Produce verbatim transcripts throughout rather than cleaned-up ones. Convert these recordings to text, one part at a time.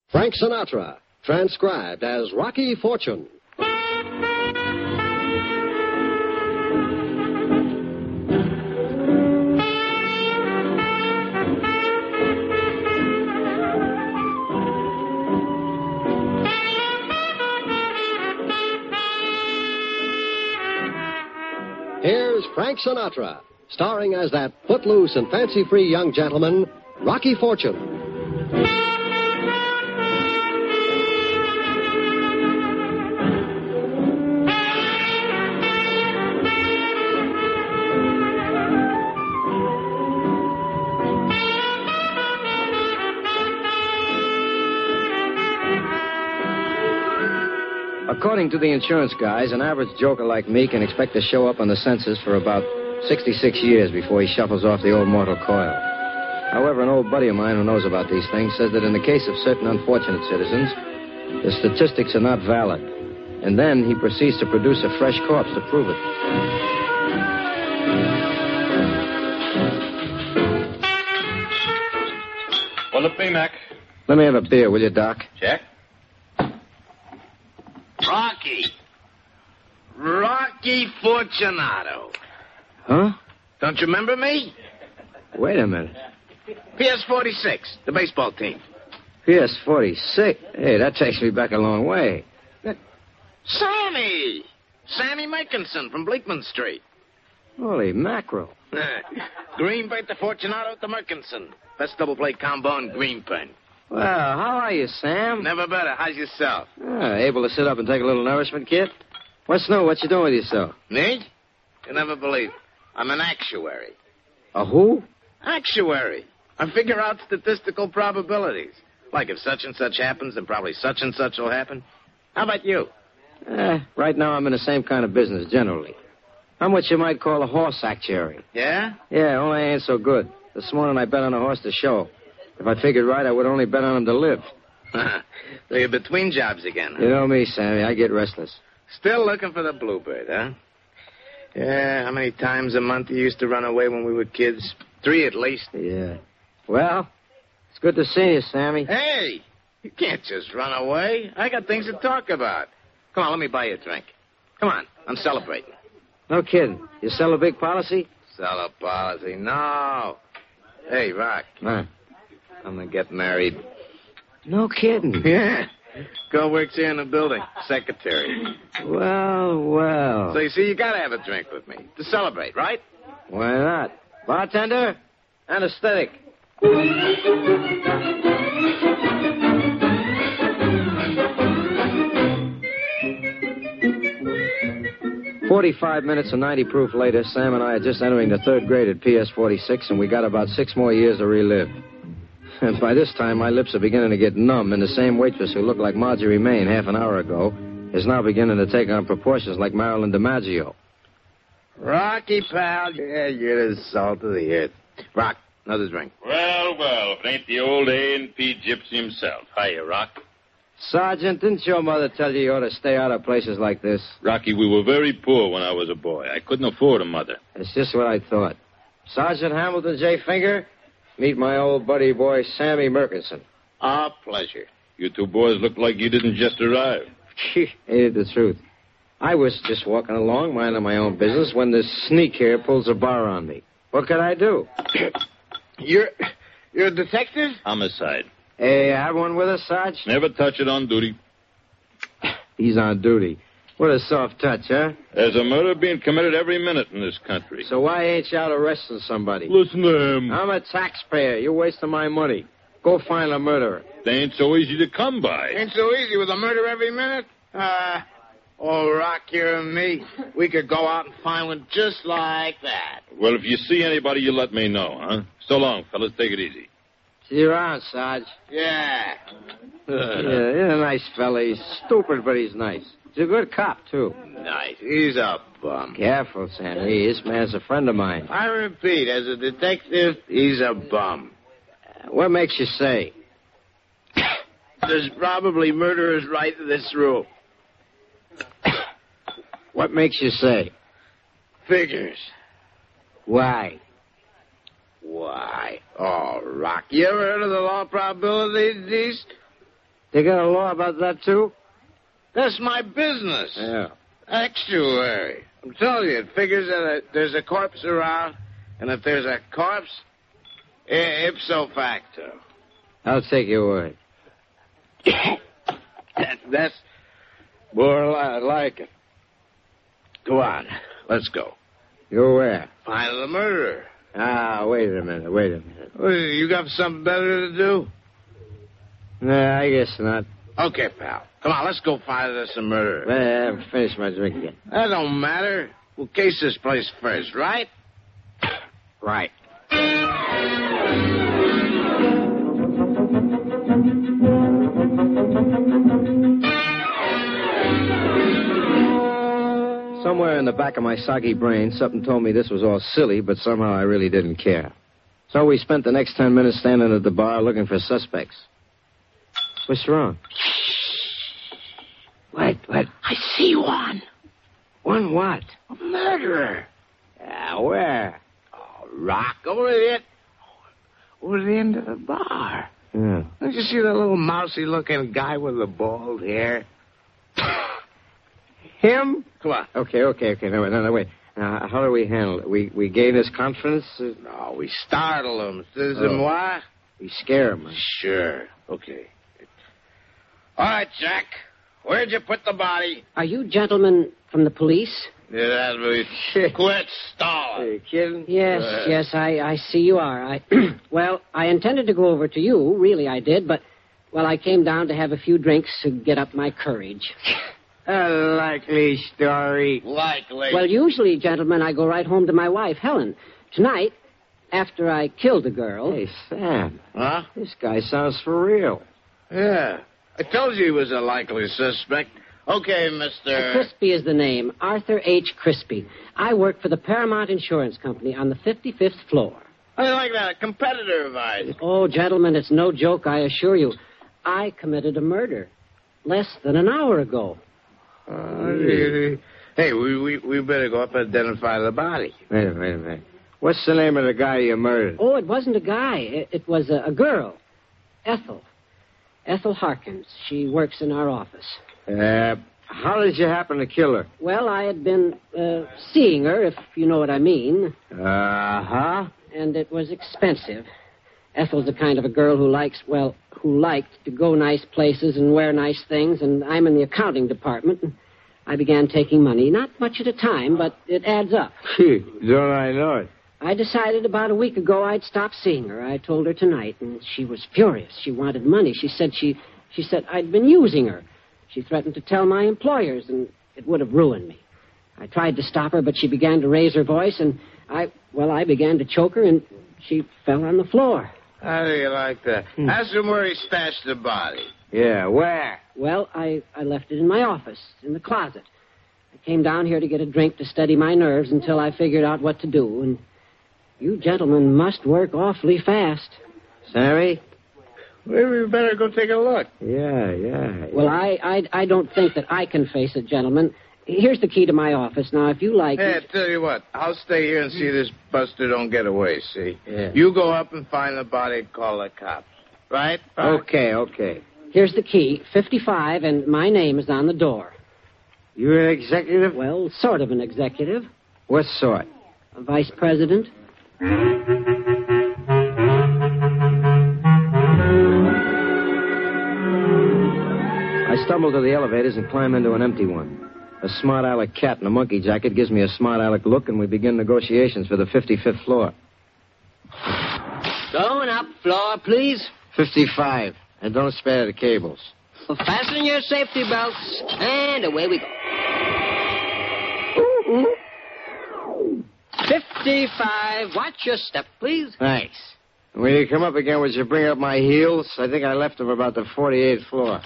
Frank Sinatra, transcribed as Rocky Fortune. Here's Frank Sinatra, starring as that footloose and fancy-free young gentleman, Rocky Fortune. According to the insurance guys, an average joker like me can expect to show up on the census for about sixty-six years before he shuffles off the old mortal coil. However, an old buddy of mine who knows about these things says that in the case of certain unfortunate citizens, the statistics are not valid. And then he proceeds to produce a fresh corpse to prove it. What'll it be, Mac? Let me have a beer, will you, Doc? Check. Rocky. Rocky Fortunato. Huh? Don't you remember me? Wait a minute. P S forty-six, the baseball team. P S forty-six? Hey, that takes me back a long way. Sammy! Sammy Mickinson from Bleakman Street. Holy mackerel. Green Bertha Fortunato at the Murkinson. Best double-play combo in Greenpen. Well, how are you, Sam? Never better. How's yourself? Ah, able to sit up and take a little nourishment, kid? What's new? What you doing with yourself? Me? You never believe. I'm an actuary. A who? Actuary. I figure out statistical probabilities. Like if such and such happens, then probably such and such will happen. How about you? Eh, right now I'm in the same kind of business, generally. I'm what you might call a horse actuary. Yeah? Yeah, only I ain't so good. This morning I bet on a horse to show. If I figured right, I would only bet on him to live. So you're between jobs again, huh? You know me, Sammy. I get restless. Still looking for the bluebird, huh? Yeah, how many times a month you used to run away when we were kids? Three at least. Yeah. Well, it's good to see you, Sammy. Hey, you can't just run away. I got things to talk about. Come on, let me buy you a drink. Come on, I'm celebrating. No kidding. You sell a big policy? Sell a policy? No. Hey, Rock. Huh? I'm going to get married. No kidding. Yeah. Girl works here in the building. Secretary. Well, well. So, you see, you got to have a drink with me to celebrate, right? Why not? Bartender? Anesthetic. Forty-five minutes and ninety proof later, Sam and I are just entering the third grade at P S forty-six, and we got about six more years to relive. And by this time, my lips are beginning to get numb, and the same waitress who looked like Marjorie Main half an hour ago is now beginning to take on proportions like Marilyn DiMaggio. Rocky, pal. Yeah, you're the salt of the earth. Rock, another drink. Well, well, if it ain't the old A and P gypsy himself. Hiya, Rock. Sergeant, didn't your mother tell you you ought to stay out of places like this? Rocky, we were very poor when I was a boy. I couldn't afford a mother. It's just what I thought. Sergeant Hamilton J. Finger, meet my old buddy boy, Sammy Murkinson. Our pleasure. You two boys look like you didn't just arrive. Ain't it the truth? I was just walking along, minding my own business, when this sneak here pulls a bar on me. What could I do? You're, you're a detective? Homicide. Hey, have one with us, Sarge? Never touch it on duty. He's on duty. What a soft touch, huh? There's a murder being committed every minute in this country. So why ain't you out arresting somebody? Listen to him. I'm a taxpayer. You're wasting my money. Go find a murderer. They ain't so easy to come by. Ain't so easy with a murder every minute. Uh, oh, Rock, you and me, we could go out and find one just like that. Well, if you see anybody, you let me know, huh? So long, fellas. Take it easy. See you around, Sarge. Yeah. Yeah, he's a nice fella. He's stupid, but he's nice. He's a good cop, too. Nice. He's a bum. Careful, Sammy. This man's a friend of mine. I repeat, as a detective, he's a bum. What makes you say? There's probably murderers right in this room. What makes you say? Figures. Why? Why? Oh, Rock, you ever heard of the law of probabilities? They got a law about that, too? That's my business. Yeah. Actuary. I'm telling you, it figures that a, there's a corpse around, and if there's a corpse, I- ipso facto. I'll take your word. That's more li- like it. Go on. Let's go. Go where? Find the murderer. Ah, wait a minute, wait a minute. Well, you got something better to do? Nah, I guess not. Okay, pal. Come on, let's go find us a murderer. Well, I haven't finished my drink yet. That don't matter. We'll case this place first, right? Right. Somewhere in the back of my soggy brain, something told me this was all silly, but somehow I really didn't care. So we spent the next ten minutes standing at the bar looking for suspects. What's wrong? What? What? I see one. One what? A murderer. Ah, where? Oh, Rock, over there. Over the end of the bar. Yeah. Don't you see that little mousy-looking guy with the bald hair? Him? Come on. Okay, okay, okay. No, no, no, wait. Now, how do we handle it? We we gain his confidence? Uh, No, we startle him. C'est Oh. moi? We scare him. Sure. Okay. All right, Jack. Where'd you put the body? Are you gentlemen from the police? Yeah, that'll be... Quit stalling. Are you kidding? Yes, Uh, yes, I, I see you are. I Well, I intended to go over to you, really I did, but, well, I came down to have a few drinks to get up my courage. A likely story. Likely. Well, usually, gentlemen, I go right home to my wife, Helen. Tonight, after I killed the girl... Hey, Sam, Huh? this guy sounds for real. Yeah. I told you he was a likely suspect. Okay, Mister Uh, Crispy is the name. Arthur H. Crispy. I work for the Paramount Insurance Company on the fifty-fifth floor. I like that. A competitor of ours. Oh, gentlemen, it's no joke, I assure you. I committed a murder less than an hour ago. Uh, hey, we, we we better go up and identify the body. Wait a minute, wait a minute. What's the name of the guy you murdered? Oh, it wasn't a guy. It, it was a, a girl. Ethel. Ethel Harkins. She works in our office. Uh, how did you happen to kill her? Well, I had been uh, seeing her, if you know what I mean, Uh-huh. and it was expensive. Ethel's the kind of a girl who likes, well, who liked to go nice places and wear nice things, and I'm in the accounting department, and I began taking money, not much at a time, but it adds up. Gee, don't I know it? I decided about a week ago I'd stop seeing her. I told her tonight, and she was furious. She wanted money. She said she, she said I'd been using her. She threatened to tell my employers, and it would have ruined me. I tried to stop her, but she began to raise her voice, and I, well, I began to choke her, and she fell on the floor. How do you like that? Hmm. Ask him where he stashed the body. Yeah, where? Well, I, I left it in my office, in the closet. I came down here to get a drink to steady my nerves until I figured out what to do, and you gentlemen must work awfully fast. Sammy? Well, we better go take a look. Yeah, yeah. Well, I, I, I don't think that I can face it, gentlemen. Here's the key to my office. Now, if you like... Hey, I tell you what. I'll stay here and see this buster don't get away, see? Yeah. You go up and find the body and call the cops. Right? Right. Okay, okay. Here's the key, fifty-five, and my name is on the door. You're an executive? Well, sort of an executive. What sort? A vice president. I stumble to the elevators and climb into an empty one. A smart aleck cat in a monkey jacket gives me a smart aleck look, and we begin negotiations for the fifty-fifth floor. Going up, floor, please. fifty-five. And don't spare the cables. Fasten your safety belts, and away we go. Fifty-five. Watch your step, please. Thanks. And when you come up again, would you bring up my heels? I think I left them about the forty-eighth floor.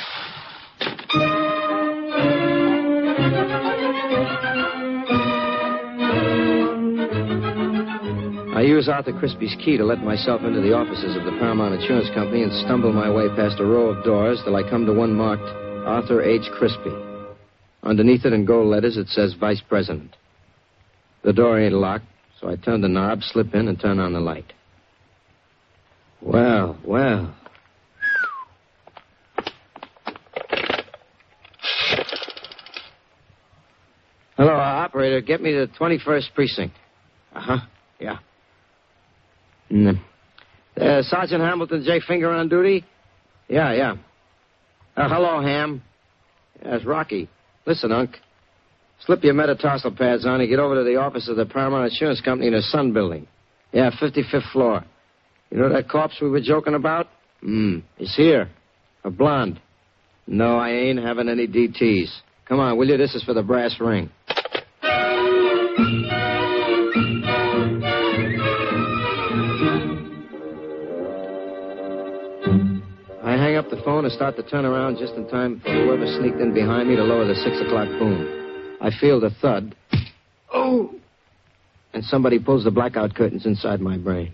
I use Arthur Crispy's key to let myself into the offices of the Paramount Insurance Company and stumble my way past a row of doors till I come to one marked Arthur H. Crispy. Underneath it in gold letters, it says Vice President. The door ain't locked, so I turn the knob, slip in, and turn on the light. Well, well. operator, get me to the twenty-first precinct. Uh-huh, yeah. Mm. Uh, Sergeant Hamilton, J. Finger on duty? Yeah, yeah. Uh, hello, Ham. Yeah, it's Rocky. Listen, Unc. Slip your metatarsal pads on and get over to the office of the Paramount Insurance Company in the Sun Building. Yeah, fifty-fifth floor. You know that corpse we were joking about? Hmm, it's here. A blonde. No, I ain't having any D Ts. Come on, will you? This is for the brass ring. I hang up the phone and start to turn around just in time for whoever sneaked in behind me to lower the six o'clock boom. I feel the thud. Oh! And somebody pulls the blackout curtains inside my brain.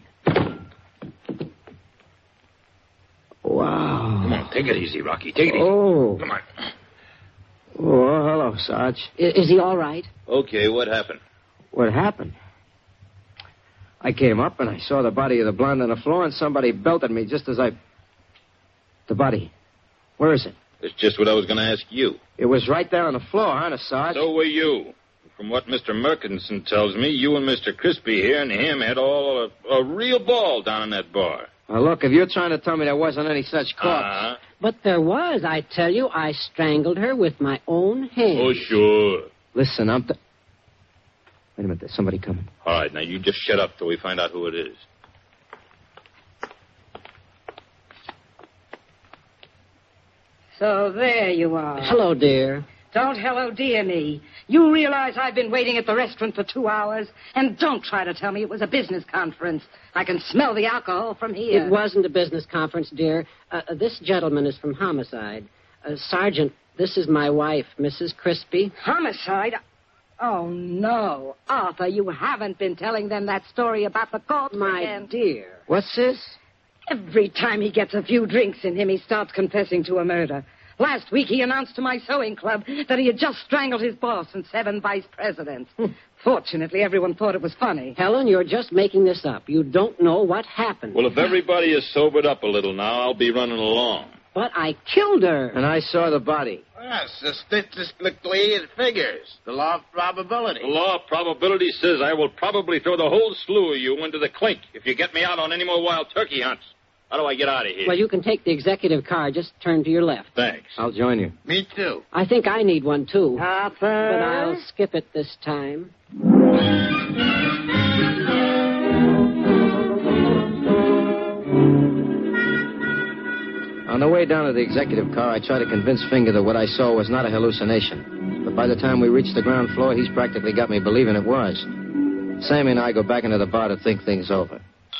Wow. Come on, take it easy, Rocky. Take it easy. Oh. Come on. Oh, hello, Sarge. I- is he all right? Okay, what happened? What happened? I came up and I saw the body of the blonde on the floor and somebody belted me just as I... The body. Where is it? That's just what I was going to ask you. It was right there on the floor, honest, Sarge. So were you. From what Mister Merkinson tells me, you and Mister Crispy here and him had all a, a real ball down in that bar. Now, look, if you're trying to tell me there wasn't any such corpse... Uh-huh. But there was, I tell you. I strangled her with my own hands. Oh, sure. Listen, I'm... Th- Wait a minute, there's somebody coming. All right, now you just shut up till we find out who it is. So there you are. Hello, dear. Don't hello dear me. You realize I've been waiting at the restaurant for two hours? And don't try to tell me it was a business conference. I can smell the alcohol from here. It wasn't a business conference, dear. Uh, uh, this gentleman is from Homicide. Uh, Sergeant, this is my wife, Missus Crispy. Homicide? Oh, no. Arthur, you haven't been telling them that story about the corpse My again. dear. What's this? Every time he gets a few drinks in him, he starts confessing to a murder. Last week, he announced to my sewing club that he had just strangled his boss and seven vice presidents. Fortunately, everyone thought it was funny. Helen, you're just making this up. You don't know what happened. Well, if everybody is sobered up a little now, I'll be running along. But I killed her. And I saw the body. Well, statistically, it figures. The law of probability. The law of probability says I will probably throw the whole slew of you into the clink if you get me out on any more wild turkey hunts. How do I get out of here? Well, you can take the executive car. Just turn to your left. Thanks. I'll join you. Me too. I think I need one, too. Arthur? But I'll skip it this time. On the way down to the executive car, I tried to convince Finger that what I saw was not a hallucination. But by the time we reached the ground floor, he's practically got me believing it was. Sammy and I go back into the bar to think things over.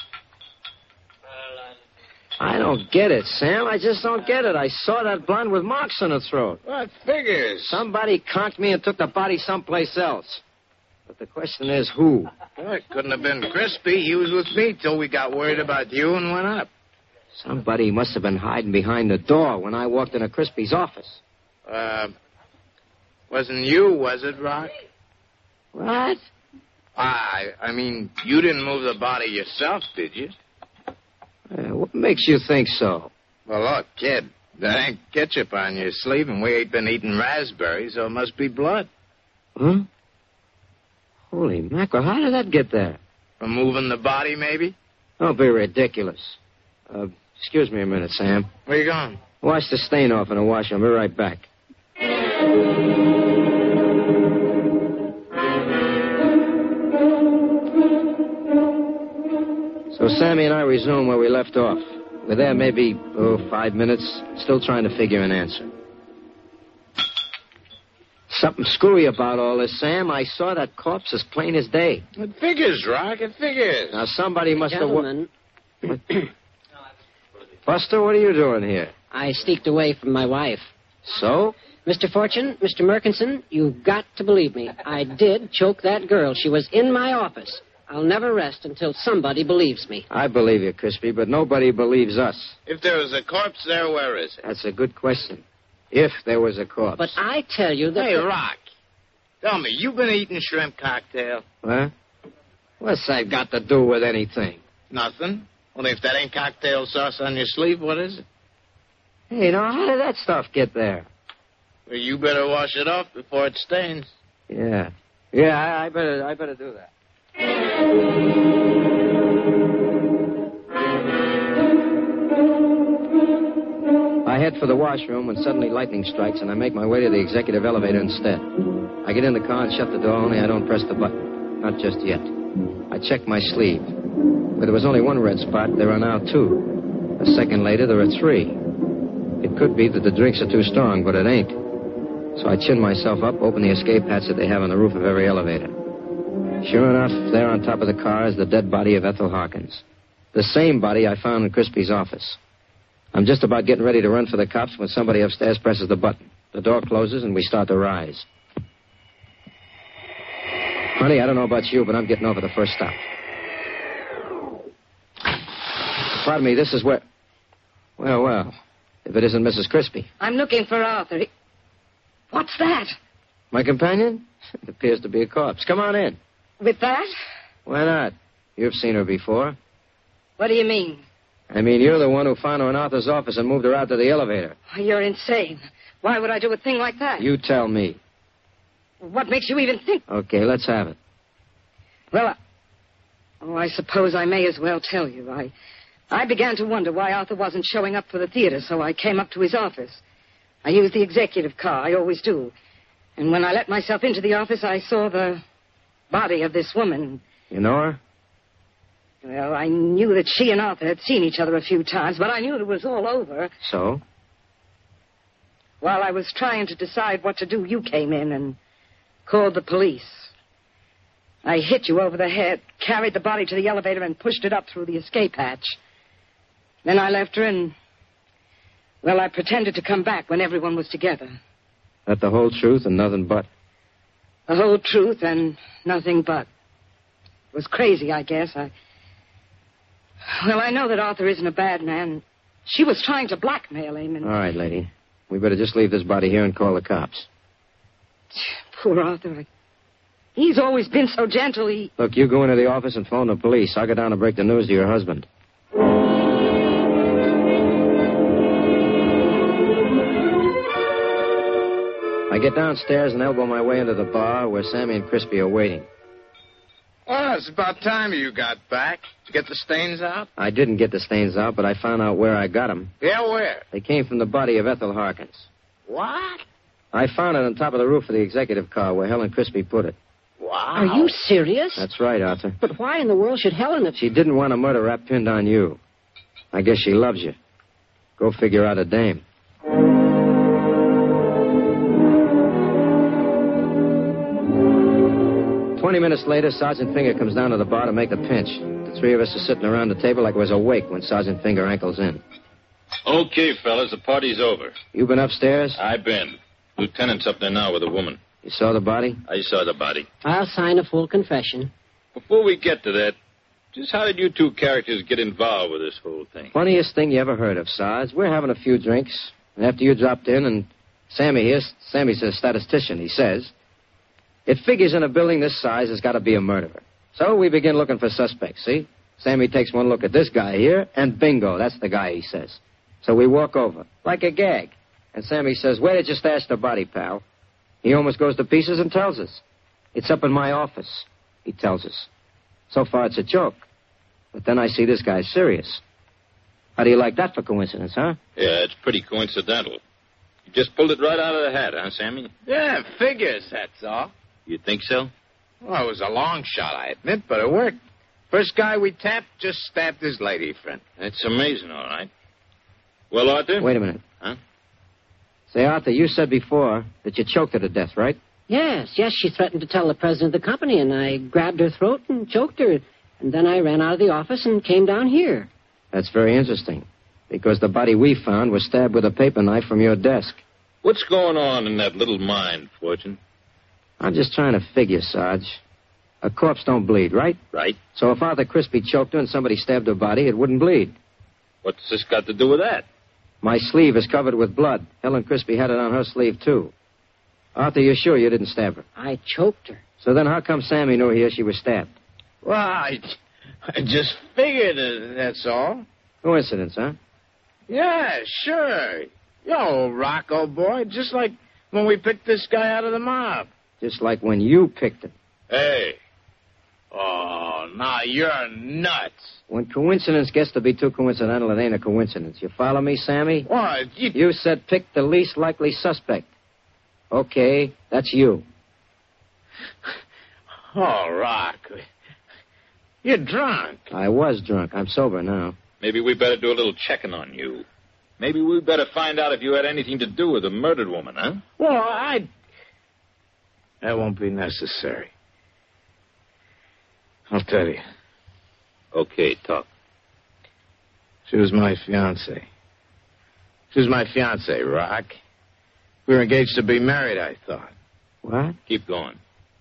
I don't get it, Sam. I just don't get it. I saw that blonde with marks on her throat. What figures? Somebody conked me and took the body someplace else. But the question is, who? Well, it couldn't have been Crispy. He was with me till we got worried about you and went up. Somebody must have been hiding behind the door when I walked into Crispy's office. Uh, wasn't you, was it, Rock? What? I, I mean, you didn't move the body yourself, did you? Uh, what makes you think so? Well, look, kid, there ain't ketchup on your sleeve, and we ain't been eating raspberries, so it must be blood. Huh? Holy mackerel, how did that get there? From moving the body, maybe? Don't be ridiculous. Uh, excuse me a minute, Sam. Where you going? Wash the stain off in the washer. I'll be right back. So Sammy and I resume where we left off. We're there maybe, oh, five minutes, still trying to figure an answer. Something screwy about all this, Sam. I saw that corpse as plain as day. It figures, Rock, it figures. Now, somebody must Gentlemen, have... Buster, what are you doing here? I sneaked away from my wife. So? Mister Fortune, Mister Merkinson, you've got to believe me. I did choke that girl. She was in my office. I'll never rest until somebody believes me. I believe you, Crispy, but nobody believes us. If there was a corpse there, where is it? That's a good question. If there was a corpse. But I tell you that... Hey, the- Rock, tell me, you been eating shrimp cocktail? Huh? What's that got to do with anything? Nothing. Well, if that ain't cocktail sauce on your sleeve, what is it? Hey, now, how did that stuff get there? Well, you better wash it off before it stains. Yeah. Yeah, I, I better I better do that. I head for the washroom when suddenly lightning strikes, and I make my way to the executive elevator instead. I get in the car and shut the door, only I don't press the button. Not just yet. I check my sleeve. Where there was only one red spot, there are now two. A second later, there are three. It could be that the drinks are too strong, but it ain't. So I chin myself up, open the escape hatch that they have on the roof of every elevator. Sure enough, there on top of the car is the dead body of Ethel Harkins. The same body I found in Crispy's office. I'm just about getting ready to run for the cops when somebody upstairs presses the button. The door closes and we start to rise. Honey, I don't know about you, but I'm getting over the first stop. Pardon me, this is where... Well, well, if it isn't Missus Crispy. I'm looking for Arthur. He... What's that? My companion? It appears to be a corpse. Come on in. With that? Why not? You've seen her before. What do you mean? I mean, you're the one who found her in Arthur's office and moved her out to the elevator. Oh, you're insane. Why would I do a thing like that? You tell me. What makes you even think... Okay, let's have it. Well, I... Oh, I suppose I may as well tell you. I... I began to wonder why Arthur wasn't showing up for the theater, so I came up to his office. I used the executive car. I always do. And when I let myself into the office, I saw the body of this woman. You know her? Well, I knew that she and Arthur had seen each other a few times, but I knew it was all over. So? While I was trying to decide what to do, you came in and called the police. I hit you over the head, carried the body to the elevator, and pushed it up through the escape hatch. Then I left her and, well, I pretended to come back when everyone was together. That the whole truth and nothing but? The whole truth and nothing but. It was crazy, I guess. I... Well, I know that Arthur isn't a bad man. She was trying to blackmail him and... All right, lady. We better just leave this body here and call the cops. Poor Arthur. I... He's always been so gentle, he... Look, you go into the office and phone the police. I'll go down and break the news to your husband. I get downstairs and elbow my way into the bar where Sammy and Crispy are waiting. Well, it's about time you got back. Did you get the stains out? I didn't get the stains out, but I found out where I got them. Yeah, where? They came from the body of Ethel Harkins. What? I found it on top of the roof of the executive car where Helen Crispy put it. Wow. Are you serious? That's right, Arthur. But why in the world should Helen have... She didn't want a murder rap pinned on you. I guess she loves you. Go figure out a dame. Twenty minutes later, Sergeant Finger comes down to the bar to make the pinch. The three of us are sitting around the table like it was a wake when Sergeant Finger ankles in. Okay, fellas, the party's over. You been upstairs? I've been. Lieutenant's up there now with a woman. You saw the body? I saw the body. I'll sign a full confession. Before we get to that, just how did you two characters get involved with this whole thing? Funniest thing you ever heard of, Sarge. We're having a few drinks. And after you dropped in, and Sammy here, Sammy's a statistician, he says. It figures in a building this size there's got to be a murderer. So we begin looking for suspects, see? Sammy takes one look at this guy here, and bingo, that's the guy, he says. So we walk over, like a gag. And Sammy says, where did you stash the body, pal? He almost goes to pieces and tells us. It's up in my office, he tells us. So far, it's a joke. But then I see this guy's serious. How do you like that for coincidence, huh? Yeah, it's pretty coincidental. You just pulled it right out of the hat, huh, Sammy? Yeah, figures, that's all. You think so? Well, it was a long shot, I admit, but it worked. First guy we tapped just stabbed his lady friend. That's amazing, all right. Well, Arthur? Wait a minute. Huh? Say, Arthur, you said before that you choked her to death, right? Yes, yes, she threatened to tell the president of the company, and I grabbed her throat and choked her. And then I ran out of the office and came down here. That's very interesting, because the body we found was stabbed with a paper knife from your desk. What's going on in that little mind, Fortune? I'm just trying to figure, Sarge. A corpse don't bleed, right? Right. So if Arthur Crispy choked her and somebody stabbed her body, it wouldn't bleed. What's this got to do with that? My sleeve is covered with blood. Helen Crispy had it on her sleeve, too. Arthur, you're sure you didn't stab her? I choked her. So then how come Sammy knew here she was stabbed? Well, I, I just figured it, that's all. Coincidence, huh? Yeah, sure. Yo, Rocco boy, just like when we picked this guy out of the mob. Just like when you picked him. Hey. Oh, now you're nuts. When coincidence gets to be too coincidental, it ain't a coincidence. You follow me, Sammy? What? You... You said pick the least likely suspect. Okay, that's you. Oh, Rock. You're drunk. I was drunk. I'm sober now. Maybe we better do a little checking on you. Maybe we better find out if you had anything to do with the murdered woman, huh? Well, I... That won't be necessary. I'll tell you. Okay, talk. She was my fiancée. She was my fiancée, Rock. We were engaged to be married, I thought. What? Keep going.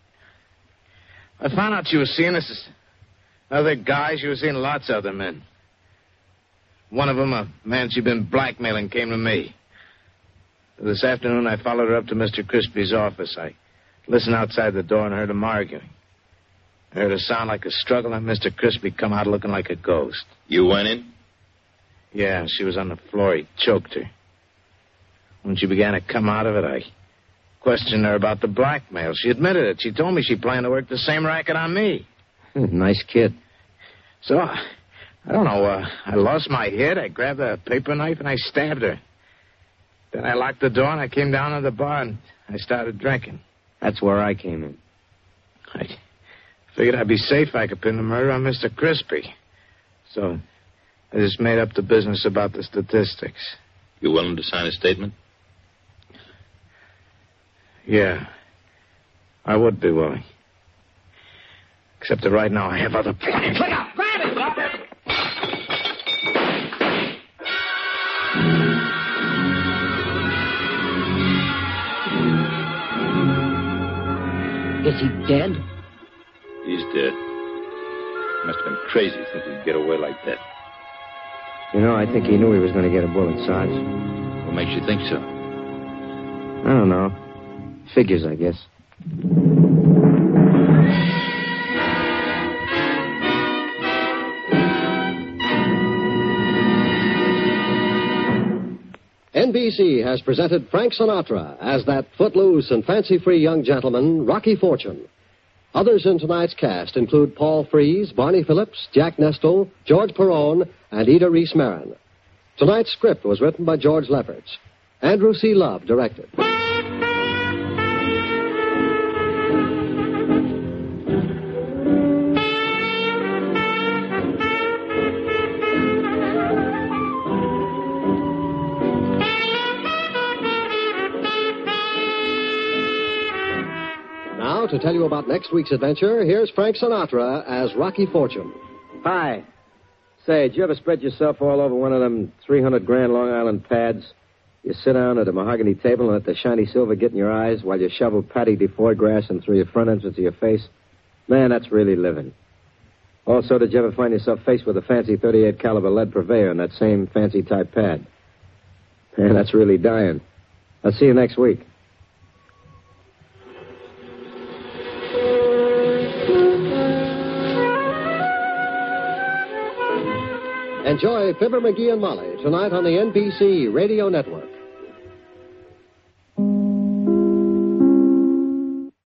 I found out she was seeing this other guy. She was seeing lots of other men. One of them, a man she'd been blackmailing, came to me. This afternoon, I followed her up to Mister Crispy's office. I listened outside the door and heard them arguing. I heard a sound like a struggle, and Mister Crispy come out looking like a ghost. You went in? Yeah, she was on the floor. He choked her. When she began to come out of it, I questioned her about the blackmail. She admitted it. She told me she planned to work the same racket on me. Nice kid. So, I don't know, uh, I lost my head. I grabbed a paper knife and I stabbed her. Then I locked the door and I came down to the bar and I started drinking. That's where I came in. I figured I'd be safe if I could pin the murder on Mister Crispy. So, I just made up the business about the statistics. You willing to sign a statement? Yeah, I would be willing. Except that right now I have other plans. Look out! Grab it! Stop it! Is he dead? He's dead. Must have been crazy to think he'd get away like that. You know, I think he knew he was going to get a bullet, Sarge. What makes you think so? I don't know. Figures, I guess. N B C has presented Frank Sinatra as that footloose and fancy-free young gentleman, Rocky Fortune. Others in tonight's cast include Paul Frees, Barney Phillips, Jack Nestle, George Perone, and Ida Reese Marin. Tonight's script was written by George Lefferts. Andrew C. Love directed. Now, to tell you about next week's adventure, here's Frank Sinatra as Rocky Fortune. Hi. Say, did you ever spread yourself all over one of them three hundred grand Long Island pads? You sit down at a mahogany table and let the shiny silver get in your eyes while you shovel Patty DeFoy grass in through your front entrance of your face? Man, that's really living. Also, did you ever find yourself faced with a fancy thirty-eight caliber lead purveyor in that same fancy type pad? Man, that's really dying. I'll see you next week. Enjoy Fibber, McGee, and Molly tonight on the N B C Radio Network.